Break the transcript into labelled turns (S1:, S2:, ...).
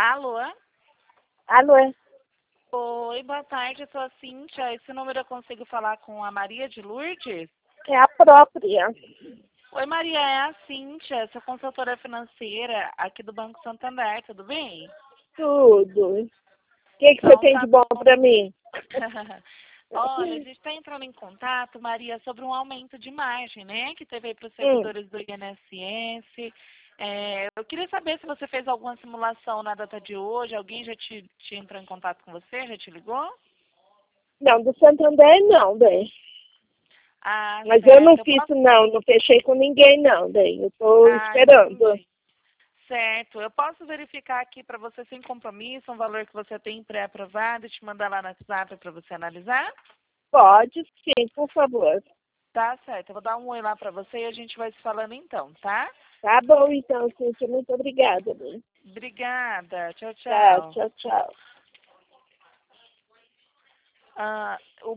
S1: Alô?
S2: Alô?
S1: Oi, boa tarde, eu sou a Cíntia. Esse número eu consigo falar com a Maria de Lourdes?
S2: É a própria.
S1: Oi, Maria, é a Cíntia, sou consultora financeira aqui do Banco Santander, tudo bem?
S2: Tudo. O que você
S1: Então
S2: tem
S1: tá
S2: de bom
S1: bom.
S2: para mim?
S1: Olha, a gente está entrando em contato, Maria, sobre um aumento de margem, né? Que teve aí para os
S2: Hum.
S1: servidores do INSS. Eu queria saber se você fez alguma simulação na data de hoje, alguém já te entrou em contato com você, já te ligou?
S2: Não, do Santander não, bem.
S1: Ah,
S2: Mas eu não
S1: certo. Eu
S2: fiz,
S1: posso...
S2: não fechei com ninguém, não, bem. Eu estou
S1: Ah,
S2: esperando.
S1: entendi. Certo. Eu posso verificar aqui para você sem compromisso um valor que você tem pré-aprovado e te mandar lá no WhatsApp para você analisar?
S2: Pode sim, por favor.
S1: Tá certo. Eu vou dar um oi lá para você e a gente vai se falando então, tá?
S2: Tá bom, então, Cíntia. Muito obrigada, bem.
S1: Obrigada. Tchau,
S2: Tá,
S1: tchau.
S2: tchau, tchau.
S1: Ah, o